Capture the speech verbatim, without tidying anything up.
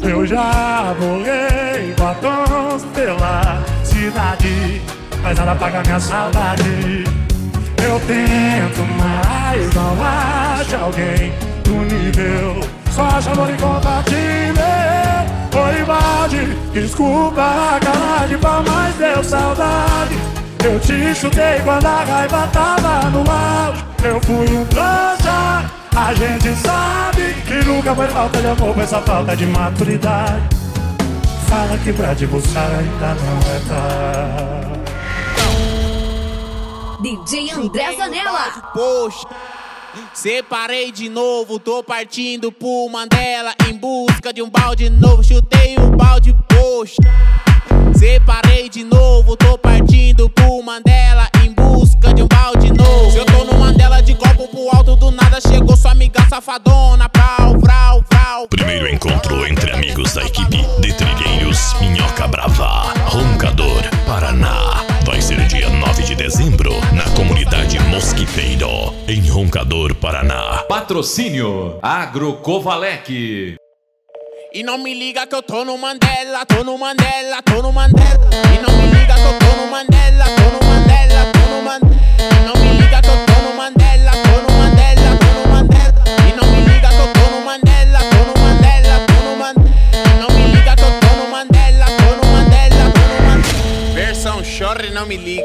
Eu já borrei batons pela cidade, mas nada apaga minha saudade. Eu tento, mas não acho alguém do nível. Só acha amor e compartilhar. Oi, Valde, desculpa a cara de pau, mas deu saudade. Eu te chutei quando a raiva tava no auge. Eu fui um trouxa, a gente sabe que nunca foi falta de amor, foi essa falta de maturidade. Fala que pra te buscar ainda não é tarde. D J André Zanella. Poxa, separei de novo, tô partindo pro Mandela em busca de um balde novo. Chutei o balde, poxa. Separei de novo, tô partindo pro Mandela em busca de um balde novo. Se eu tô no Mandela de copo pro alto, do nada chegou sua amiga safadona. Prau, prau, prau. Primeiro encontro entre amigos da equipe de Trigueiros, Minhoca Brava, Roncador, Paraná. Vai ser dia nove de dezembro, na comunidade Mosquiteiro, em Roncador, Paraná. Patrocínio Agrocovalec. E não me liga que eu tô no Mandela, tô no Mandela, tô no Mandela. E não me liga que eu tô no Mandela, tô no Mandela, tô no Mandela. E não me liga que eu tô no Mandela, tô no Mandela, tô no Mandela. E não me liga que eu tô no Mandela, tô no Mandela, tô no Mandela. E não me liga que eu tô no Mandela, tô no Mandela, tô no Mandela. Versão chora e não me liga.